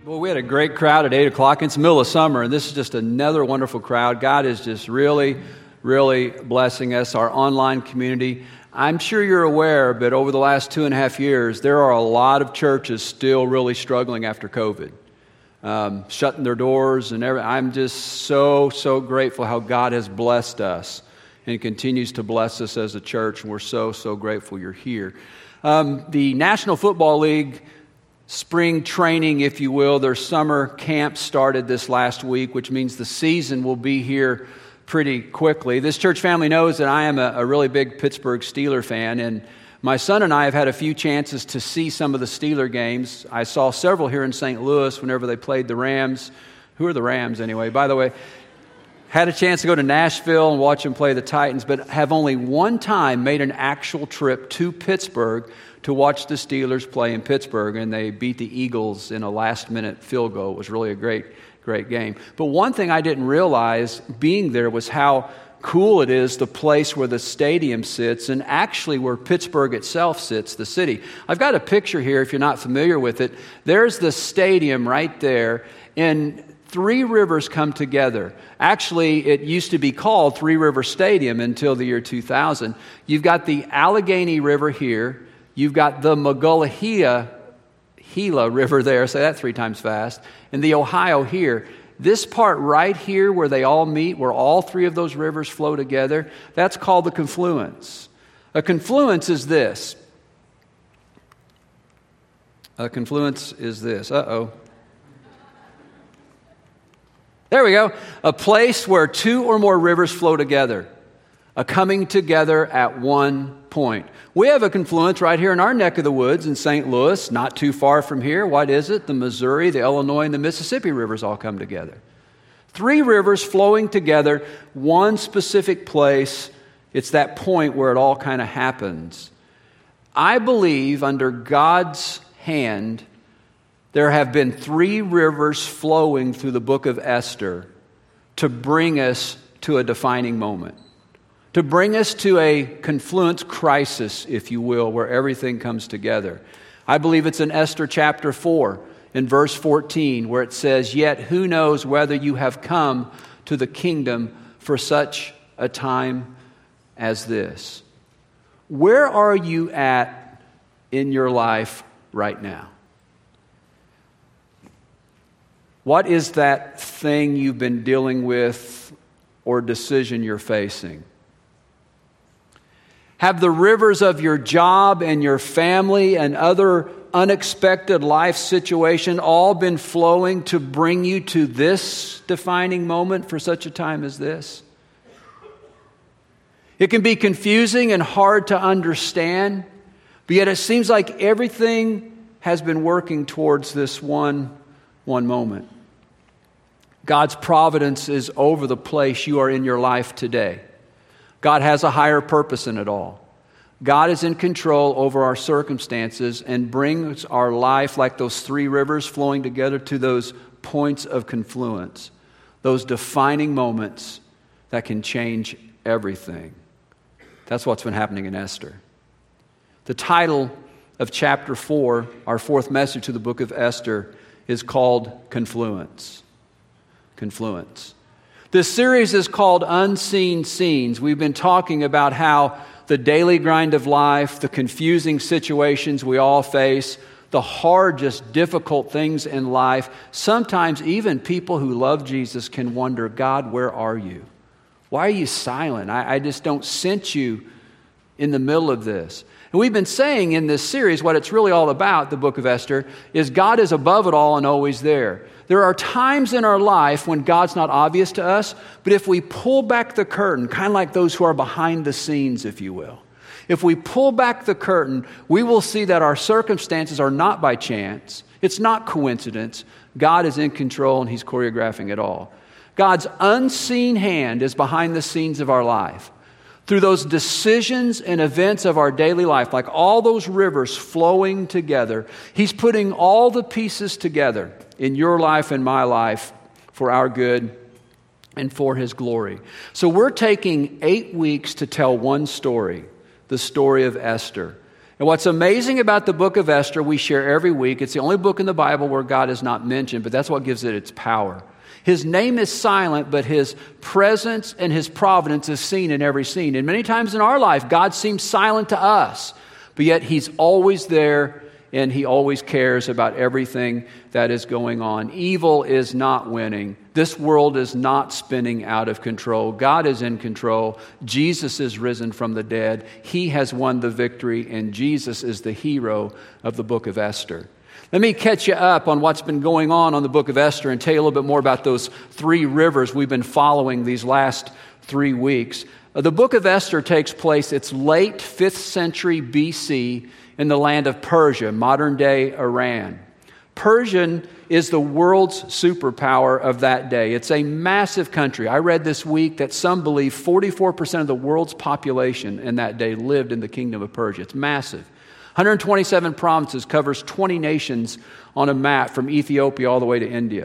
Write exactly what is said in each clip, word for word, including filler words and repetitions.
Well, we had a great crowd at eight o'clock. It's the middle of summer, and this is just another wonderful crowd. God is just really, really blessing us, our online community. I'm sure you're aware, but over the last two and a half years, there are a lot of churches still really struggling after COVID, um, shutting their doors and everything. I'm just so, so grateful how God has blessed us and continues to bless us as a church, and we're so, so grateful you're here. Um, the National Football League spring training, if you will, their summer camp started this last week, which means the season will be here pretty quickly. This church family knows that I am a, a really big Pittsburgh Steeler fan, and my son and I have had a few chances to see some of the Steeler games. I saw several here in Saint Louis whenever they played the Rams. Who are the Rams anyway? By the way, had a chance to go to Nashville and watch them play the Titans, but have only one time made an actual trip to Pittsburgh to watch the Steelers play in Pittsburgh, and they beat the Eagles in a last-minute field goal. It was really a great, great game. But one thing I didn't realize being there was how cool it is, the place where the stadium sits, and actually where Pittsburgh itself sits, the city. I've got a picture here, if you're not familiar with it. There's the stadium right there, and Three Rivers come together. Actually, it used to be called Three River Stadium until the year two thousand. You've got the Allegheny River here. You've got the Mogallahia Gila River there, say that three times fast, and the Ohio here. This part right here where they all meet, where all three of those rivers flow together, that's called the confluence. A confluence is this. A confluence is this. Uh-oh. There we go. A place where two or more rivers flow together. A coming together at one point. We have a confluence right here in our neck of the woods in Saint Louis, not too far from here. What is it? The Missouri, the Illinois, and the Mississippi rivers all come together. Three rivers flowing together, one specific place. It's that point where it all kind of happens. I believe under God's hand, there have been three rivers flowing through the book of Esther to bring us to a defining moment. To bring us to a confluence crisis, if you will, where everything comes together. I believe it's in Esther chapter four, in verse fourteen, where it says, "Yet who knows whether you have come to the kingdom for such a time as this?" Where are you at in your life right now? What is that thing you've been dealing with or decision you're facing? Have the rivers of your job and your family and other unexpected life situation all been flowing to bring you to this defining moment for such a time as this? It can be confusing and hard to understand, but yet it seems like everything has been working towards this one, one moment. God's providence is over the place you are in your life today. God has a higher purpose in it all. God is in control over our circumstances and brings our life like those three rivers flowing together to those points of confluence, those defining moments that can change everything. That's what's been happening in Esther. The title of chapter four, our fourth message to the book of Esther, is called Confluence. Confluence. This series is called Unseen Scenes. We've been talking about how the daily grind of life, the confusing situations we all face, the hard, just difficult things in life, sometimes even people who love Jesus can wonder, God, where are you? Why are you silent? I, I just don't sense you in the middle of this. And we've been saying in this series what it's really all about, the book of Esther, is God is above it all and always there. There are times in our life when God's not obvious to us, but if we pull back the curtain, kind of like those who are behind the scenes, if you will, if we pull back the curtain, we will see that our circumstances are not by chance. It's not coincidence. God is in control and He's choreographing it all. God's unseen hand is behind the scenes of our life. Through those decisions and events of our daily life, like all those rivers flowing together, He's putting all the pieces together in your life and my life for our good and for His glory. So we're taking eight weeks to tell one story, the story of Esther. And what's amazing about the book of Esther, we share every week, it's the only book in the Bible where God is not mentioned, but that's what gives it its power. His name is silent, but his presence and his providence is seen in every scene. And many times in our life, God seems silent to us, but yet he's always there and he always cares about everything that is going on. Evil is not winning. This world is not spinning out of control. God is in control. Jesus is risen from the dead. He has won the victory, and Jesus is the hero of the book of Esther. Let me catch you up on what's been going on on the book of Esther and tell you a little bit more about those three rivers we've been following these last three weeks. The book of Esther takes place, it's late fifth century B C in the land of Persia, modern-day Iran. Persian is the world's superpower of that day. It's a massive country. I read this week that some believe forty-four percent of the world's population in that day lived in the kingdom of Persia. It's massive. one hundred twenty-seven provinces, covers twenty nations on a map from Ethiopia all the way to India.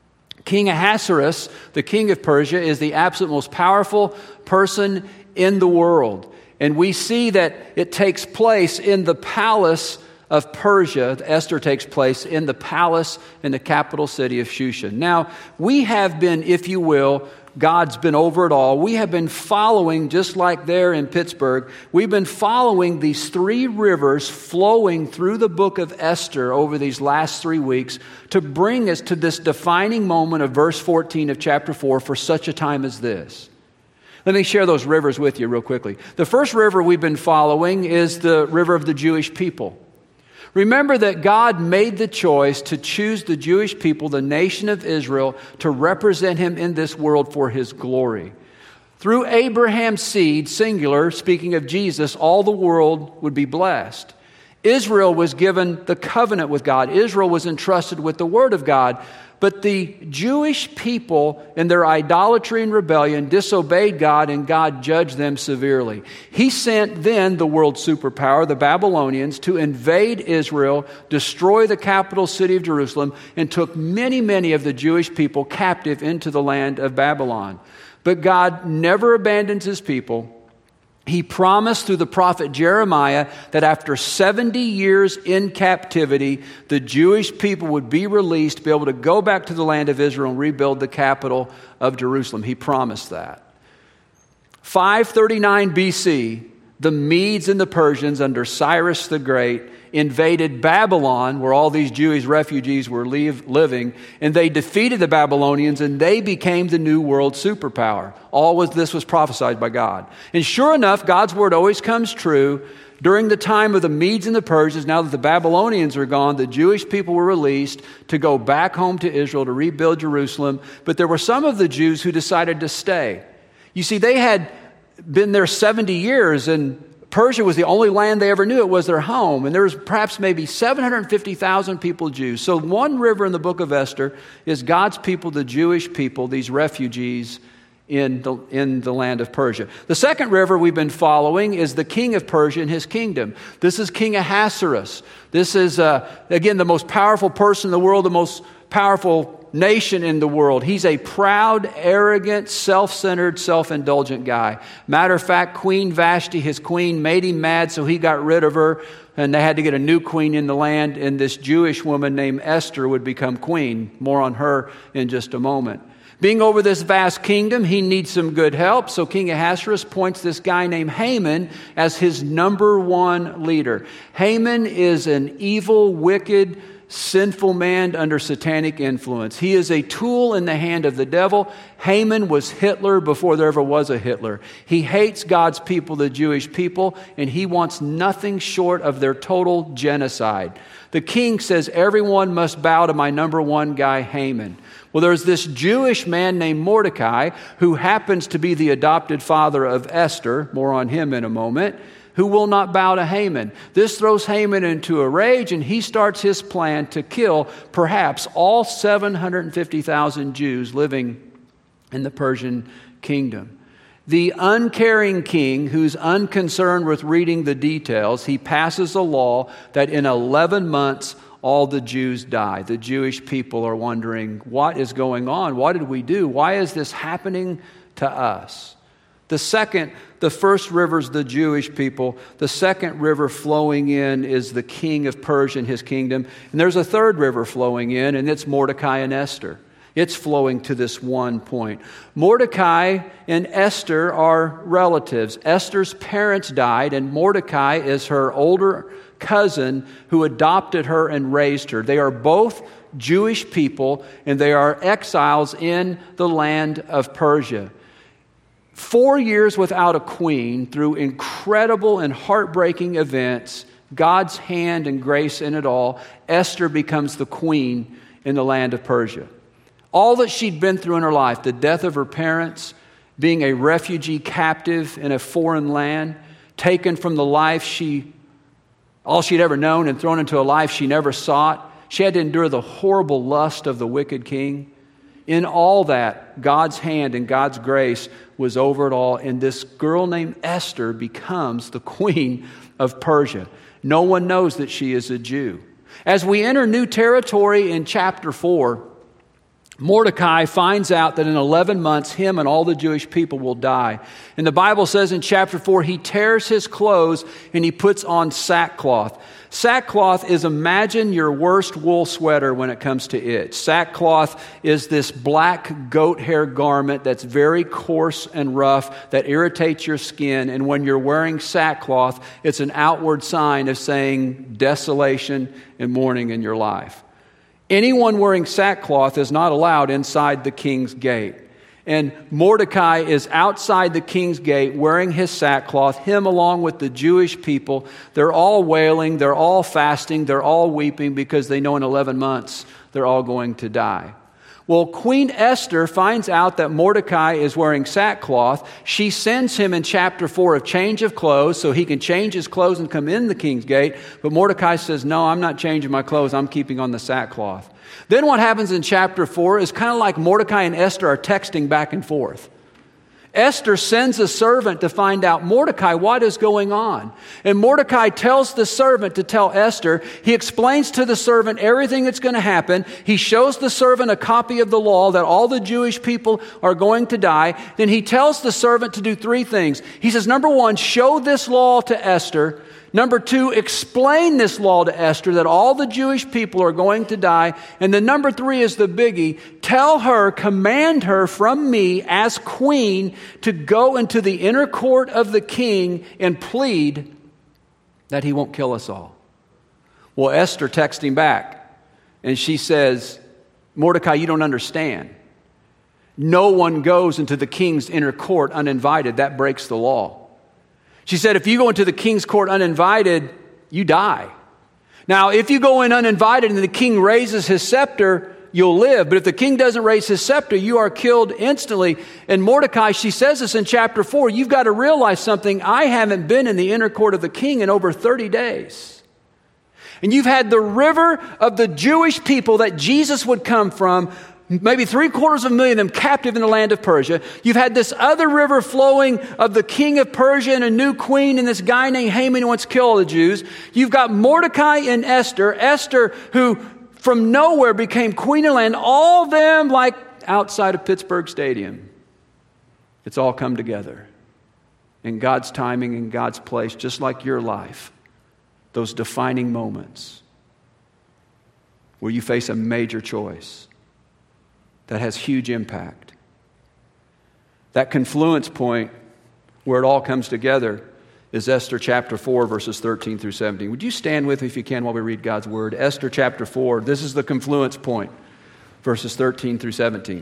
King Ahasuerus, the king of Persia, is the absolute most powerful person in the world. And we see that it takes place in the palace of Persia. Esther takes place in the palace in the capital city of Shushan. Now, we have been, if you will, God's been over it all. We have been following, just like there in Pittsburgh, we've been following these three rivers flowing through the book of Esther over these last three weeks to bring us to this defining moment of verse fourteen of chapter four, for such a time as this. Let me share those rivers with you real quickly. The first river we've been following is the river of the Jewish people. Remember that God made the choice to choose the Jewish people, the nation of Israel, to represent him in this world for his glory. Through Abraham's seed, singular, speaking of Jesus, all the world would be blessed. Israel was given the covenant with God. Israel was entrusted with the word of God. But the Jewish people, in their idolatry and rebellion, disobeyed God, and God judged them severely. He sent then the world superpower, the Babylonians, to invade Israel, destroy the capital city of Jerusalem, and took many, many of the Jewish people captive into the land of Babylon. But God never abandons his people. He promised through the prophet Jeremiah that after seventy years in captivity, the Jewish people would be released to be able to go back to the land of Israel and rebuild the capital of Jerusalem. He promised that. five thirty-nine B C, the Medes and the Persians under Cyrus the Great invaded Babylon, where all these Jewish refugees were leave, living, and they defeated the Babylonians, and they became the new world superpower. All of this was prophesied by God. And sure enough, God's word always comes true. During the time of the Medes and the Persians, now that the Babylonians are gone, the Jewish people were released to go back home to Israel to rebuild Jerusalem. But there were some of the Jews who decided to stay. You see, they had been there seventy years, and Persia was the only land they ever knew. It was their home. And there was perhaps maybe seven hundred fifty thousand people Jews. So one river in the book of Esther is God's people, the Jewish people, these refugees in the, in the land of Persia. The second river we've been following is the king of Persia and his kingdom. This is King Ahasuerus. This is, uh, again, the most powerful person in the world, the most powerful nation in the world. He's a proud, arrogant, self-centered, self-indulgent guy. Matter of fact, Queen Vashti, his queen, made him mad, so he got rid of her, and they had to get a new queen in the land, and this Jewish woman named Esther would become queen. More on her in just a moment. Being over this vast kingdom, he needs some good help, so King Ahasuerus appoints this guy named Haman as his number one leader. Haman is an evil, wicked, sinful man under satanic influence. He is a tool in the hand of the devil. Haman was Hitler before there ever was a Hitler. He hates God's people, the Jewish people, and he wants nothing short of their total genocide. The king says, everyone must bow to my number one guy, Haman. Well, there's this Jewish man named Mordecai who happens to be the adopted father of Esther. More on him in a moment. Who will not bow to Haman. This throws Haman into a rage, and he starts his plan to kill perhaps all seven hundred fifty thousand Jews living in the Persian kingdom. The uncaring king, who's unconcerned with reading the details, he passes a law that in eleven months, all the Jews die. The Jewish people are wondering, what is going on? What did we do? Why is this happening to us? The second, the first river is the Jewish people. The second river flowing in is the king of Persia and his kingdom. And there's a third river flowing in, and it's Mordecai and Esther. It's flowing to this one point. Mordecai and Esther are relatives. Esther's parents died, and Mordecai is her older cousin who adopted her and raised her. They are both Jewish people, and they are exiles in the land of Persia. Four years without a queen, through incredible and heartbreaking events, God's hand and grace in it all, Esther becomes the queen in the land of Persia. All that she'd been through in her life, the death of her parents, being a refugee captive in a foreign land, taken from the life she, all she'd ever known, and thrown into a life she never sought. She had to endure the horrible lust of the wicked king. In all that, God's hand and God's grace was over it all, and this girl named Esther becomes the queen of Persia. No one knows that she is a Jew. As we enter new territory in chapter four, Mordecai finds out that in eleven months, him and all the Jewish people will die. And the Bible says in chapter four, he tears his clothes and he puts on sackcloth. Sackcloth is, imagine your worst wool sweater when it comes to itch. Sackcloth is this black goat hair garment that's very coarse and rough that irritates your skin. And when you're wearing sackcloth, it's an outward sign of saying desolation and mourning in your life. Anyone wearing sackcloth is not allowed inside the king's gate. And Mordecai is outside the king's gate wearing his sackcloth, him along with the Jewish people. They're all wailing, they're all fasting, they're all weeping because they know in eleven months they're all going to die. Well, Queen Esther finds out that Mordecai is wearing sackcloth. She sends him in chapter four a change of clothes so he can change his clothes and come in the king's gate. But Mordecai says, no, I'm not changing my clothes. I'm keeping on the sackcloth. Then what happens in chapter four is kind of like Mordecai and Esther are texting back and forth. Esther sends a servant to find out, Mordecai, what is going on? And Mordecai tells the servant to tell Esther. He explains to the servant everything that's going to happen. He shows the servant a copy of the law that all the Jewish people are going to die. Then he tells the servant to do three things. He says, number one, show this law to Esther. Number two, explain this law to Esther that all the Jewish people are going to die. And then number three is the biggie. Tell her, command her from me as queen to go into the inner court of the king and plead that he won't kill us all. Well, Esther texts him back and she says, Mordecai, you don't understand. No one goes into the king's inner court uninvited. That breaks the law. She said, if you go into the king's court uninvited, you die. Now, if you go in uninvited and the king raises his scepter, you'll live. But if the king doesn't raise his scepter, you are killed instantly. And Mordecai, she says this in chapter four, you've got to realize something. I haven't been in the inner court of the king in over thirty days. And you've had the river of the Jewish people that Jesus would come from, maybe three quarters of a million of them captive in the land of Persia. You've had this other river flowing of the king of Persia and a new queen and this guy named Haman who wants to kill all the Jews. You've got Mordecai and Esther. Esther, who from nowhere became queen of the land. All of them like outside of Pittsburgh Stadium. It's all come together in God's timing and God's place, just like your life. Those defining moments where you face a major choice that has huge impact. That confluence point where it all comes together is Esther chapter four, verses thirteen through seventeen. Would you stand with me if you can while we read God's word? Esther chapter four, this is the confluence point, verses thirteen through seventeen.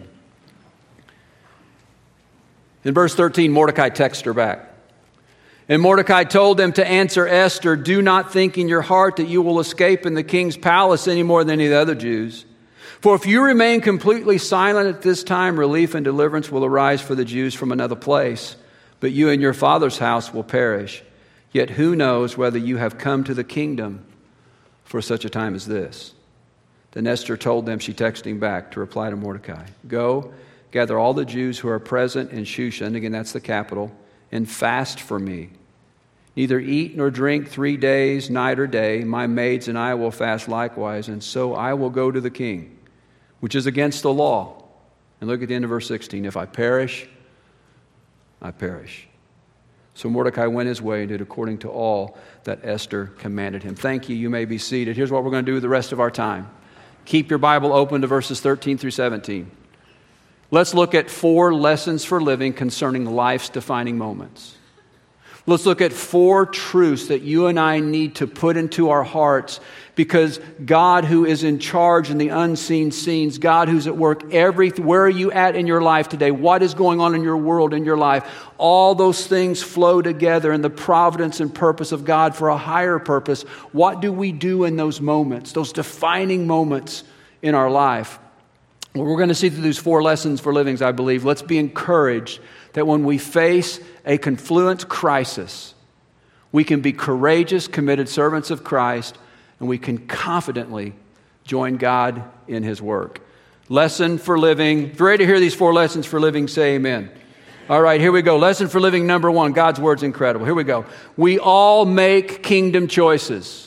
In verse thirteen, Mordecai texts her back. And Mordecai told them to answer Esther, do not think in your heart that you will escape in the king's palace any more than any of the other Jews. For if you remain completely silent at this time, relief and deliverance will arise for the Jews from another place, but you and your father's house will perish. Yet who knows whether you have come to the kingdom for such a time as this? Then Esther told them, she texted him back to reply to Mordecai, go, gather all the Jews who are present in Shushan, again that's the capital, and fast for me. Neither eat nor drink three days, night or day. My maids and I will fast likewise, and so I will go to the king, which is against the law. And look at the end of verse sixteen. If I perish, I perish. So Mordecai went his way and did according to all that Esther commanded him. Thank you. You may be seated. Here's what we're going to do the rest of our time. Keep your Bible open to verses thirteen through seventeen. Let's look at four lessons for living concerning life's defining moments. Let's look at four truths that you and I need to put into our hearts, because God, who is in charge in the unseen scenes, God who's at work every, where are you at in your life today? What is going on in your world, in your life? All those things flow together in the providence and purpose of God for a higher purpose. What do we do in those moments, those defining moments in our life? Well, we're going to see through these four lessons for living, I believe. Let's be encouraged that when we face a confluence crisis, we can be courageous, committed servants of Christ, and we can confidently join God in His work. Lesson for living. If you're ready to hear these four lessons for living, say amen. All right, here we go. Lesson for living number one. God's Word's incredible. Here we go. We all make kingdom choices.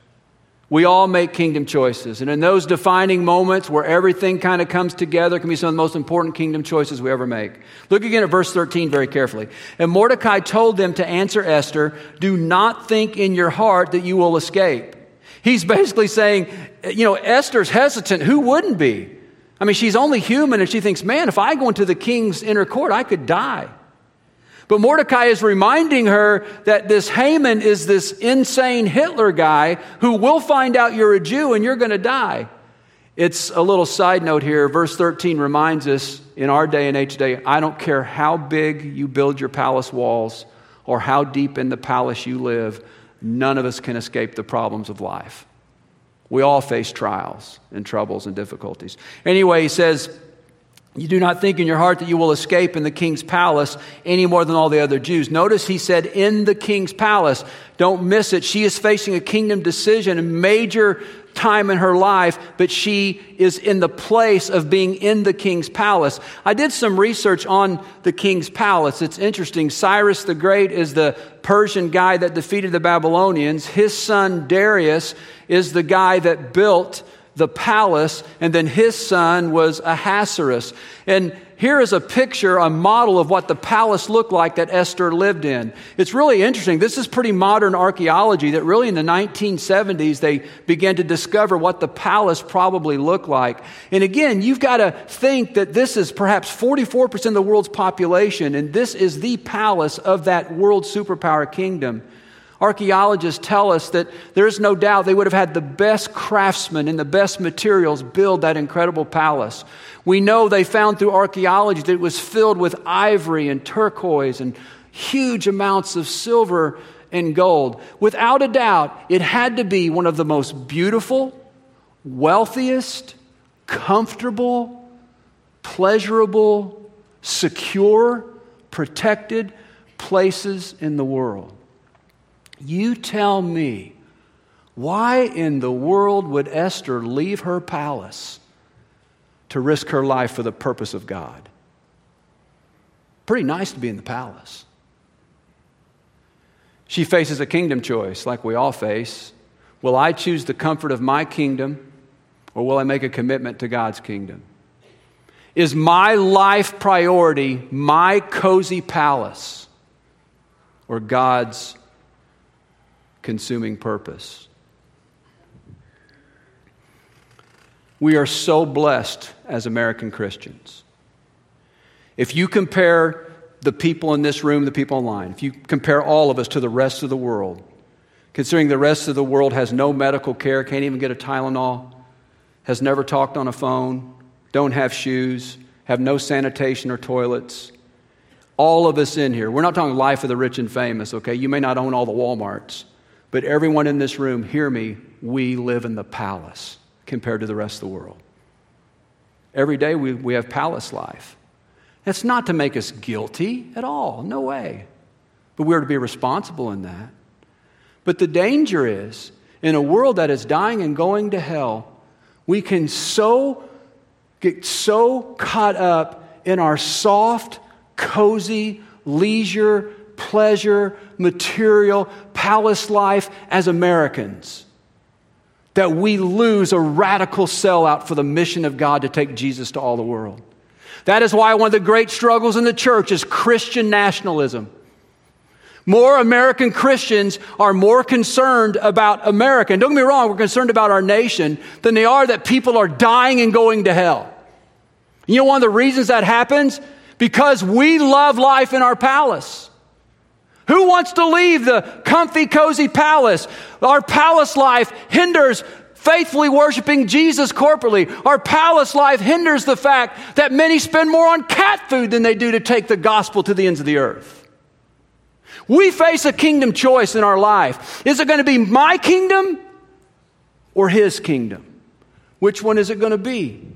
We all make kingdom choices. And in those defining moments where everything kind of comes together, can be some of the most important kingdom choices we ever make. Look again at verse thirteen very carefully. And Mordecai told them to answer Esther, do not think in your heart that you will escape. He's basically saying, you know, Esther's hesitant. Who wouldn't be? I mean, she's only human, and she thinks, man, if I go into the king's inner court, I could die. But Mordecai is reminding her that this Haman is this insane Hitler guy who will find out you're a Jew and you're going to die. It's a little side note here. Verse thirteen reminds us in our day and age today, I don't care how big you build your palace walls or how deep in the palace you live, none of us can escape the problems of life. We all face trials and troubles and difficulties. Anyway, he says, you do not think in your heart that you will escape in the king's palace any more than all the other Jews. Notice he said in the king's palace. Don't miss it. She is facing a kingdom decision, a major time in her life, but she is in the place of being in the king's palace. I did some research on the king's palace. It's interesting. Cyrus the Great is the Persian guy that defeated the Babylonians. His son Darius is the guy that built the palace, and then his son was Ahasuerus. And here is a picture, a model of what the palace looked like that Esther lived in. It's really interesting. This is pretty modern archaeology that really in the nineteen seventies they began to discover what the palace probably looked like. And again, you've got to think that this is perhaps forty-four percent of the world's population, and this is the palace of that world superpower kingdom. Archaeologists tell us that there is no doubt they would have had the best craftsmen and the best materials build that incredible palace. We know they found through archaeology that it was filled with ivory and turquoise and huge amounts of silver and gold. Without a doubt, it had to be one of the most beautiful, wealthiest, comfortable, pleasurable, secure, protected places in the world. You tell me, why in the world would Esther leave her palace to risk her life for the purpose of God? Pretty nice to be in the palace. She faces a kingdom choice like we all face. Will I choose the comfort of my kingdom, or will I make a commitment to God's kingdom? Is my life priority my cozy palace or God's consuming purpose? We are so blessed as American Christians. If you compare the people in this room, the people online, if you compare all of us to the rest of the world, considering the rest of the world has no medical care, can't even get a Tylenol, has never talked on a phone, don't have shoes, have no sanitation or toilets, all of us in here, we're not talking life of the rich and famous, okay? You may not own all the Walmarts, but everyone in this room, hear me, we live in the palace compared to the rest of the world. Every day we, we have palace life. That's not to make us guilty at all, no way. But we're to be responsible in that. But the danger is, in a world that is dying and going to hell, we can so get so caught up in our soft, cozy, leisure, pleasure, material, palace life as Americans, that we lose a radical sellout for the mission of God to take Jesus to all the world. That is why one of the great struggles in the church is Christian nationalism. More American Christians are more concerned about America. And don't get me wrong, we're concerned about our nation than they are that people are dying and going to hell. You know one of the reasons that happens? Because we love life in our palace. Who wants to leave the comfy, cozy palace? Our palace life hinders faithfully worshiping Jesus corporately. Our palace life hinders the fact that many spend more on cat food than they do to take the gospel to the ends of the earth. We face a kingdom choice in our life. Is it going to be my kingdom or His kingdom? Which one is it going to be?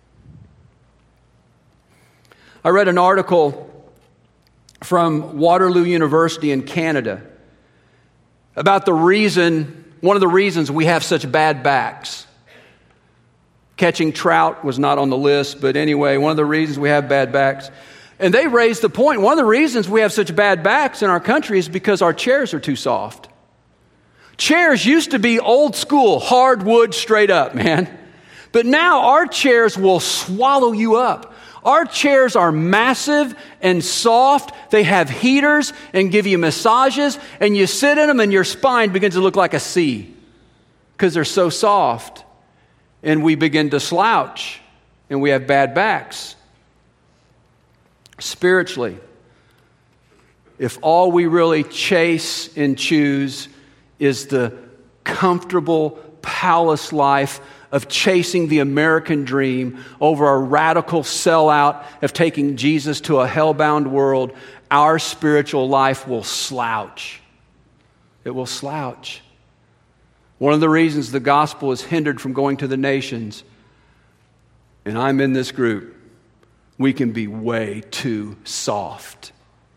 I read an article from Waterloo University in Canada about the reason, one of the reasons we have such bad backs. Catching trout was not on the list, but anyway, one of the reasons we have bad backs. And they raised the point, one of the reasons we have such bad backs in our country is because our chairs are too soft. Chairs used to be old school, hardwood, straight up, man. But now our chairs will swallow you up. Our chairs are massive and soft. They have heaters and give you massages, and you sit in them and your spine begins to look like a C because they're so soft. And we begin to slouch and we have bad backs. Spiritually, if all we really chase and choose is the comfortable palace life of chasing the American dream over a radical sellout of taking Jesus to a hell-bound world, our spiritual life will slouch. It will slouch. One of the reasons the gospel is hindered from going to the nations, and I'm in this group, we can be way too soft.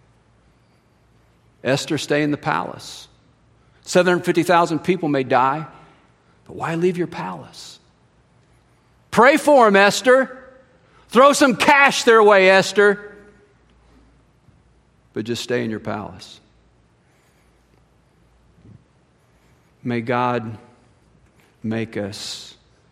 Esther, stay in the palace. seven hundred fifty thousand people may die, but why leave your palace? Pray for them, Esther. Throw some cash their way, Esther. But just stay in your palace. May God make us,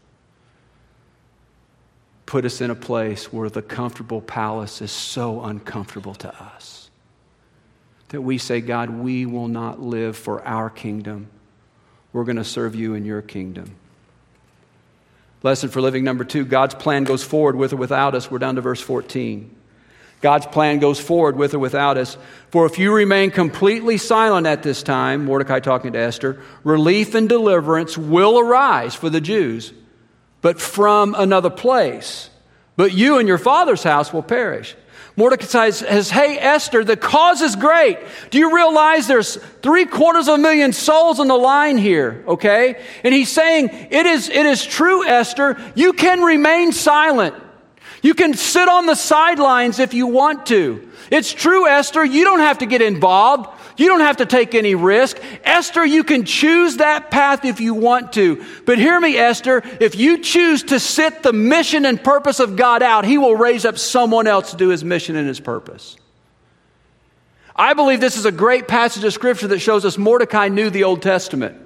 put us in a place where the comfortable palace is so uncomfortable to us that we say, God, we will not live for our kingdom. We're going to serve you in your kingdom. Lesson for living number two, God's plan goes forward with or without us. We're down to verse fourteen. God's plan goes forward with or without us. For if you remain completely silent at this time, Mordecai talking to Esther, relief and deliverance will arise for the Jews, but from another place. But you and your father's house will perish. Mordecai says, hey, Esther, the cause is great. Do you realize there's three quarters of a million souls on the line here, okay? And he's saying, it is, it is true, Esther, you can remain silent. You can sit on the sidelines if you want to. It's true, Esther, you don't have to get involved. You don't have to take any risk. Esther, you can choose that path if you want to. But hear me, Esther, if you choose to sit the mission and purpose of God out, He will raise up someone else to do His mission and His purpose. I believe this is a great passage of Scripture that shows us Mordecai knew the Old Testament.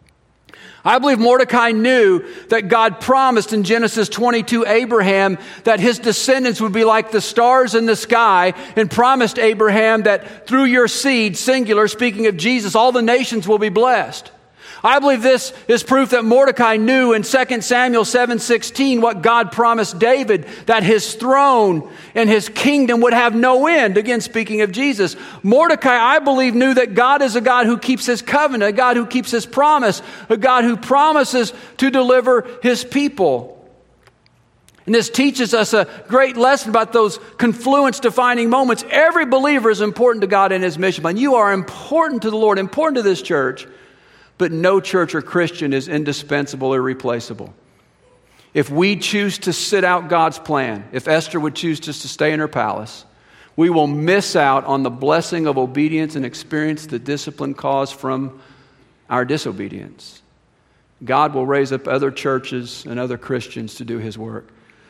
I believe Mordecai knew that God promised in Genesis twenty-two Abraham that his descendants would be like the stars in the sky, and promised Abraham that through your seed, singular, speaking of Jesus, all the nations will be blessed. I believe this is proof that Mordecai knew in Second Samuel seven sixteen what God promised David, that his throne and his kingdom would have no end. Again, speaking of Jesus. Mordecai, I believe, knew that God is a God who keeps His covenant, a God who keeps His promise, a God who promises to deliver His people. And this teaches us a great lesson about those confluence-defining moments. Every believer is important to God and His mission plan. You are important to the Lord, important to this church. But no church or Christian is indispensable or replaceable. If we choose to sit out God's plan, if Esther would choose just to stay in her palace, we will miss out on the blessing of obedience and experience the discipline caused from our disobedience. God will raise up other churches and other Christians to do His work.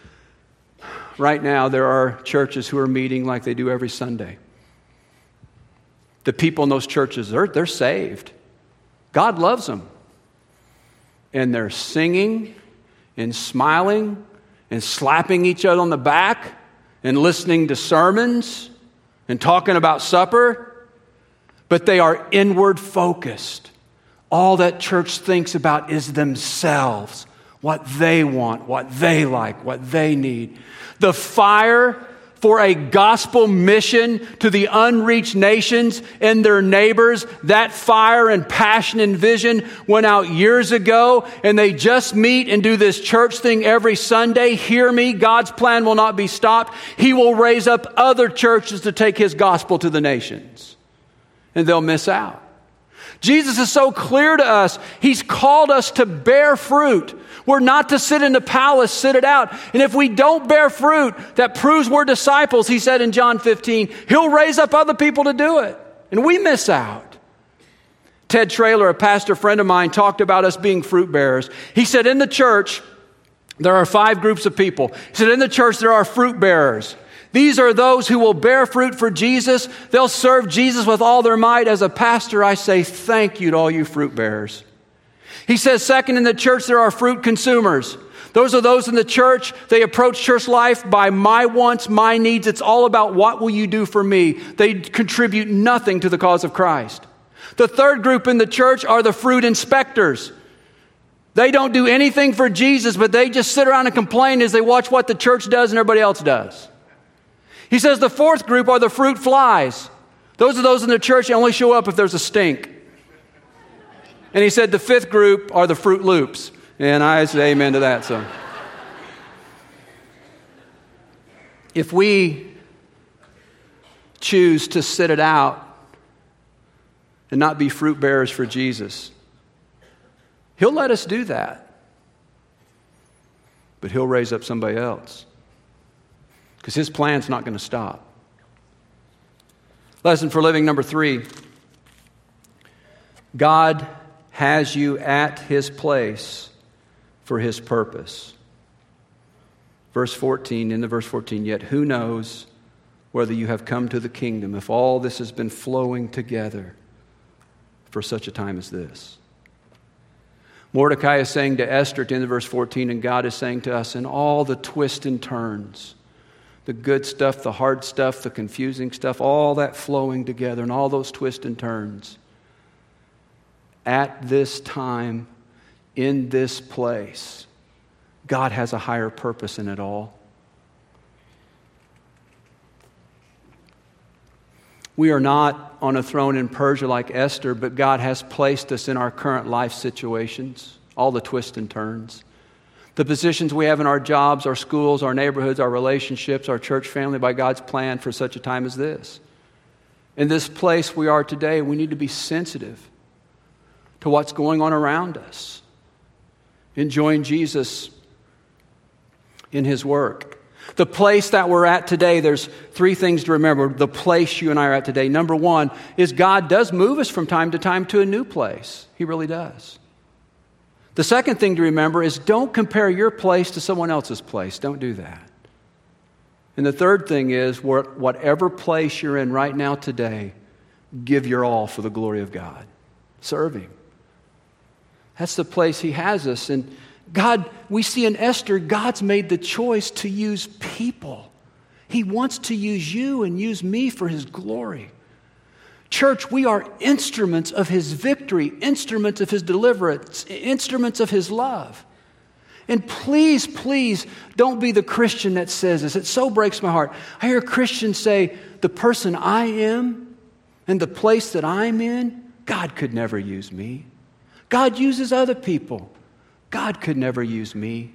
Right now, there are churches who are meeting like they do every Sunday. The people in those churches, they're, they're saved. God loves them. And they're singing and smiling and slapping each other on the back and listening to sermons and talking about supper, but they are inward focused. All that church thinks about is themselves, what they want, what they like, what they need. The fire for a gospel mission to the unreached nations and their neighbors, that fire and passion and vision went out years ago, and they just meet and do this church thing every Sunday. Hear me, God's plan will not be stopped. He will raise up other churches to take His gospel to the nations, and they'll miss out. Jesus is so clear to us. He's called us to bear fruit. We're not to sit in the palace, sit it out. And if we don't bear fruit, that proves we're disciples, He said in John fifteen. He'll raise up other people to do it. And we miss out. Ted Traylor, a pastor friend of mine, talked about us being fruit bearers. He said in the church, there are five groups of people. He said in the church, there are fruit bearers. These are those who will bear fruit for Jesus. They'll serve Jesus with all their might. As a pastor, I say thank you to all you fruit bearers. He says, second, in the church, there are fruit consumers. Those are those in the church. They approach church life by my wants, my needs. It's all about what will you do for me. They contribute nothing to the cause of Christ. The third group in the church are the fruit inspectors. They don't do anything for Jesus, but they just sit around and complain as they watch what the church does and everybody else does. He says the fourth group are the fruit flies. Those are those in the church that only show up if there's a stink. And he said the fifth group are the Fruit Loops. And I say amen to that. So, if we choose to sit it out and not be fruit bearers for Jesus, He'll let us do that. But He'll raise up somebody else. Because His plan's not going to stop. Lesson for living number three. God has you at His place for His purpose. Verse fourteen, in the verse fourteen, yet who knows whether you have come to the kingdom if all this has been flowing together for such a time as this. Mordecai is saying to Esther at the end of verse fourteen, and God is saying to us in all the twists and turns, the good stuff, the hard stuff, the confusing stuff, all that flowing together and all those twists and turns. At this time, in this place, God has a higher purpose in it all. We are not on a throne in Persia like Esther, but God has placed us in our current life situations, all the twists and turns. The positions we have in our jobs, our schools, our neighborhoods, our relationships, our church family by God's plan for such a time as this. In this place we are today, we need to be sensitive to what's going on around us. Enjoying Jesus in His work. The place that we're at today, there's three things to remember. The place you and I are at today. Number one is God does move us from time to time to a new place. He really does. The second thing to remember is don't compare your place to someone else's place. Don't do that. And the third thing is whatever place you're in right now today, give your all for the glory of God. Serve Him. That's the place He has us. And God, we see in Esther, God's made the choice to use people. He wants to use you and use me for His glory. Church, we are instruments of His victory, instruments of His deliverance, instruments of His love. And please, please don't be the Christian that says this. It so breaks my heart. I hear Christians say, the person I am and the place that I'm in, God could never use me. God uses other people. God could never use me.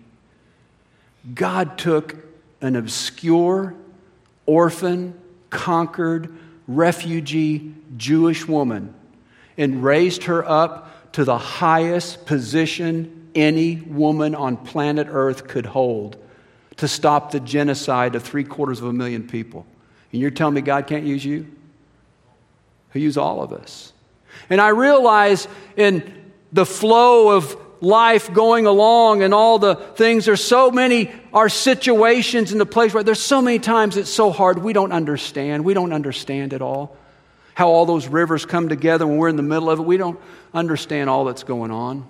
God took an obscure, orphan, conquered, refugee Jewish woman and raised her up to the highest position any woman on planet Earth could hold to stop the genocide of three quarters of a million people. And you're telling me God can't use you? He'll use all of us. And I realize in the flow of life going along and all the things, there's so many, our situations in the place where there's so many times it's so hard we don't understand. We don't understand it all. How all those rivers come together when we're in the middle of it. We don't understand all that's going on.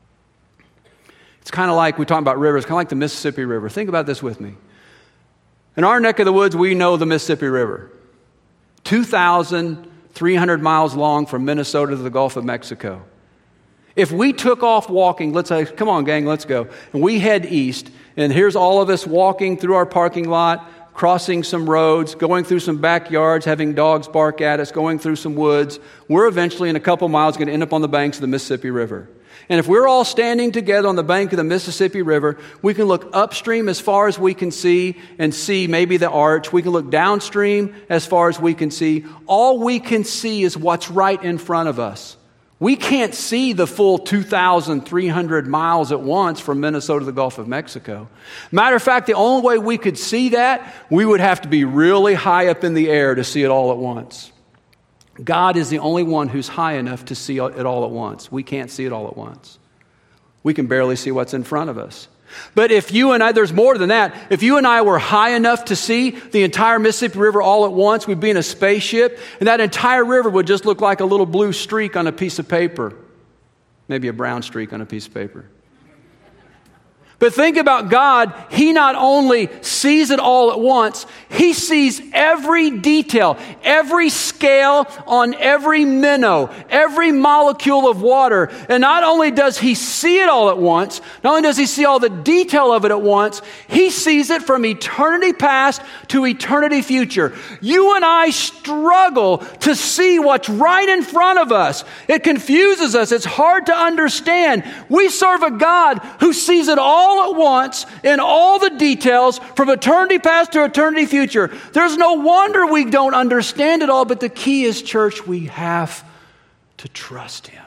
It's kind of like, we talk about rivers, kind of like the Mississippi River. Think about this with me. In our neck of the woods, we know the Mississippi River. two thousand three hundred miles long from Minnesota to the Gulf of Mexico. If we took off walking, let's say, come on, gang, let's go. And we head east, and here's all of us walking through our parking lot, crossing some roads, going through some backyards, having dogs bark at us, going through some woods. We're eventually, in a couple miles, going to end up on the banks of the Mississippi River. And if we're all standing together on the bank of the Mississippi River, we can look upstream as far as we can see and see maybe the arch. We can look downstream as far as we can see. All we can see is what's right in front of us. We can't see the full two thousand three hundred miles at once from Minnesota to the Gulf of Mexico. Matter of fact, the only way we could see that, we would have to be really high up in the air to see it all at once. God is the only one who's high enough to see it all at once. We can't see it all at once. We can barely see what's in front of us. But if you and I, there's more than that. If you and I were high enough to see the entire Mississippi River all at once, we'd be in a spaceship, and that entire river would just look like a little blue streak on a piece of paper. Maybe a brown streak on a piece of paper. But think about God. He not only sees it all at once, He sees every detail, every scale on every minnow, every molecule of water. And not only does He see it all at once, not only does He see all the detail of it at once, He sees it from eternity past to eternity future. You and I struggle to see what's right in front of us. It confuses us. It's hard to understand. We serve a God who sees it all all at once in all the details from eternity past to eternity future. There's no wonder we don't understand it all, but the key is, church, we have to trust Him.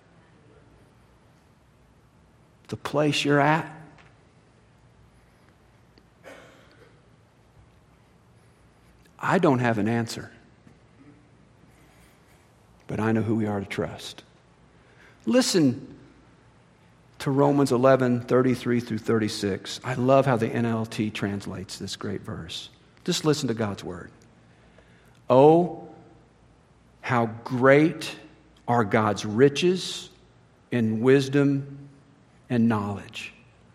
The place you're at, I don't have an answer, but I know who we are to trust. Listen to Romans eleven, thirty-three through thirty-six. I love how the N L T translates this great verse. Just listen to God's word. Oh, how great are God's riches in wisdom and knowledge.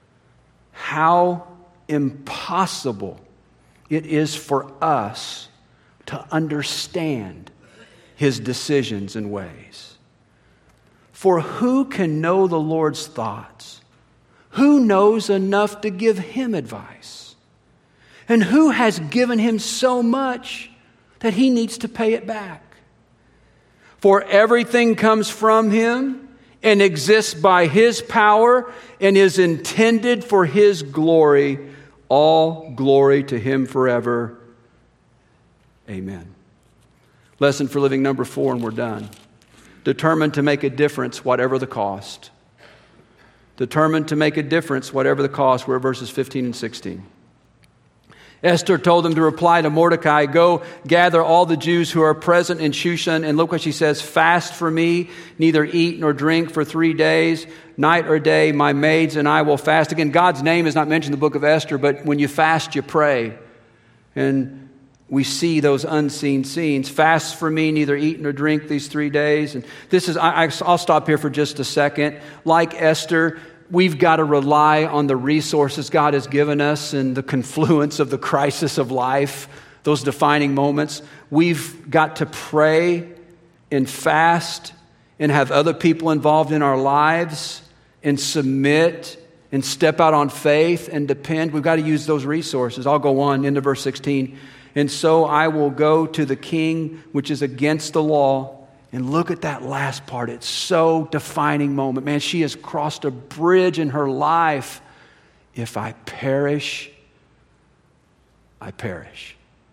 How impossible it is for us to understand His decisions and ways. For who can know the Lord's thoughts? Who knows enough to give Him advice? And who has given Him so much that He needs to pay it back? For everything comes from Him and exists by His power and is intended for His glory. All glory to Him forever. Amen. Lesson for living number four, and we're done. Determined to make a difference, whatever the cost. Determined to make a difference, whatever the cost. We're at verses fifteen and sixteen. Esther told them to reply to Mordecai, go gather all the Jews who are present in Shushan. And look what she says, fast for me, neither eat nor drink for three days, night or day, my maids and I will fast. Again, God's name is not mentioned in the book of Esther, but when you fast, you pray. And we see those unseen scenes. Fast for me, neither eat nor drink these three days. And this is, I, I'll stop here for just a second. Like Esther, we've got to rely on the resources God has given us and the confluence of the crisis of life, those defining moments. We've got to pray and fast and have other people involved in our lives and submit and step out on faith and depend. We've got to use those resources. I'll go on into verse sixteen. And so I will go to the king, which is against the law. And look at that last part. It's so defining moment. Man, she has crossed a bridge in her life. If I perish, I perish.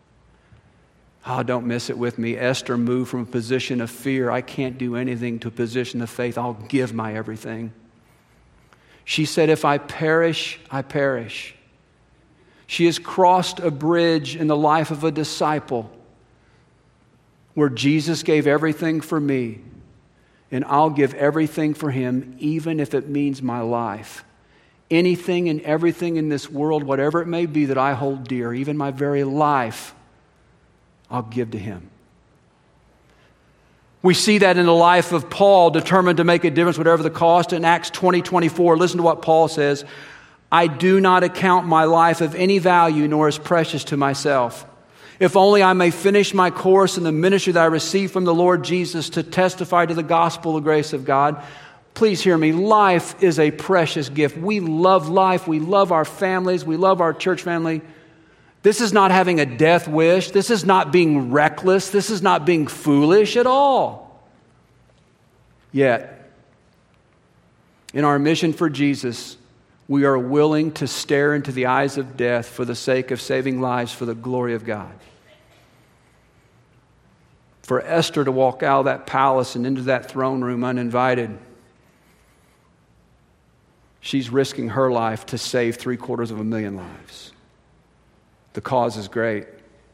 Oh, don't miss it with me. Esther moved from a position of fear, I can't do anything, to a position of faith, I'll give my everything. She said, if I perish, I perish. She has crossed a bridge in the life of a disciple where Jesus gave everything for me, and I'll give everything for Him, even if it means my life. Anything and everything in this world, whatever it may be that I hold dear, even my very life, I'll give to Him. We see that in the life of Paul, determined to make a difference, whatever the cost. In Acts twenty twenty-four, listen to what Paul says. I do not account my life of any value, nor as precious to myself. If only I may finish my course in the ministry that I received from the Lord Jesus to testify to the gospel of the grace of God. Please hear me. Life is a precious gift. We love life. We love our families. We love our church family. This is not having a death wish. This is not being reckless. This is not being foolish at all. Yet, in our mission for Jesus, we are willing to stare into the eyes of death for the sake of saving lives for the glory of God. For Esther to walk out of that palace and into that throne room uninvited, she's risking her life to save three quarters of a million lives. The cause is great.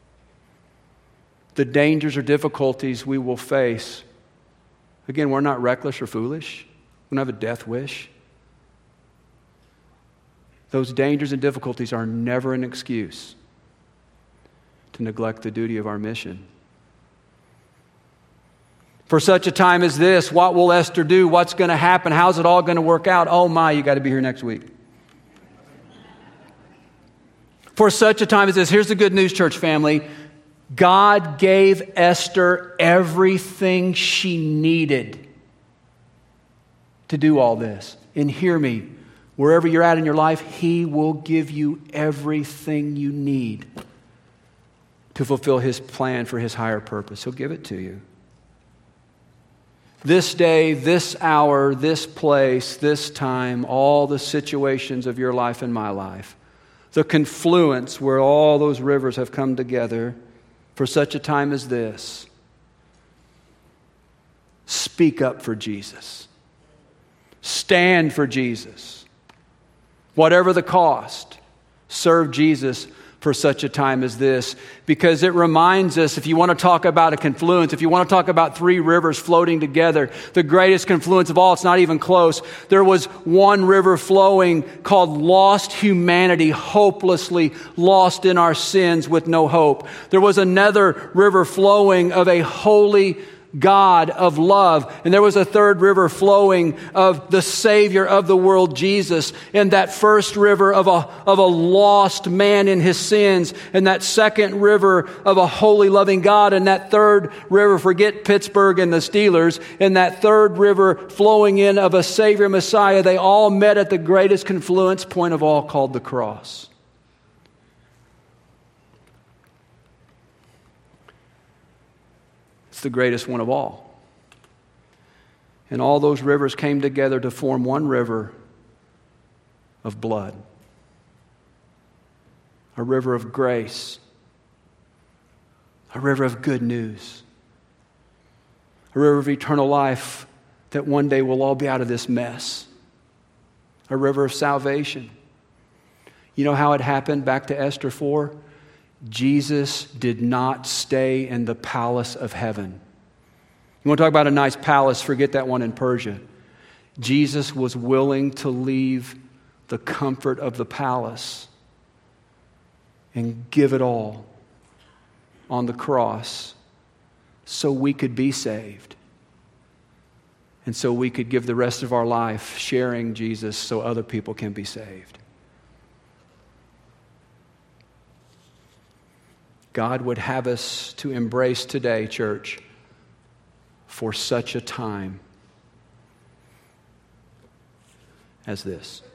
The dangers or difficulties we will face, again, we're not reckless or foolish. We don't have a death wish. Those dangers and difficulties are never an excuse to neglect the duty of our mission. For such a time as this, what will Esther do? What's going to happen? How's it all going to work out? Oh my, you got to be here next week. For such a time as this, here's the good news, church family. God gave Esther everything she needed to do all this. And hear me, wherever you're at in your life, He will give you everything you need to fulfill His plan for His higher purpose. He'll give it to you. This day, this hour, this place, this time, all the situations of your life and my life, the confluence where all those rivers have come together for such a time as this. Speak up for Jesus. Stand for Jesus. Whatever the cost, serve Jesus for such a time as this. Because it reminds us, if you want to talk about a confluence, if you want to talk about three rivers floating together, the greatest confluence of all, it's not even close. There was one river flowing called lost humanity, hopelessly lost in our sins with no hope. There was another river flowing of a holy God of love. And there was a third river flowing of the Savior of the world, Jesus. And that first river of a, of a lost man in his sins. And that second river of a holy, loving God. And that third river, forget Pittsburgh and the Steelers. And that third river flowing in of a Savior Messiah. They all met at the greatest confluence point of all, called the cross. The greatest one of all. And all those rivers came together to form one river of blood. A river of grace. A river of good news. A river of eternal life that one day we'll all be out of this mess. A river of salvation. You know how it happened back to Esther four? Jesus did not stay in the palace of heaven. You want to talk about a nice palace? Forget that one in Persia. Jesus was willing to leave the comfort of the palace and give it all on the cross so we could be saved. And so we could give the rest of our life sharing Jesus so other people can be saved. God would have us to embrace today, church, for such a time as this.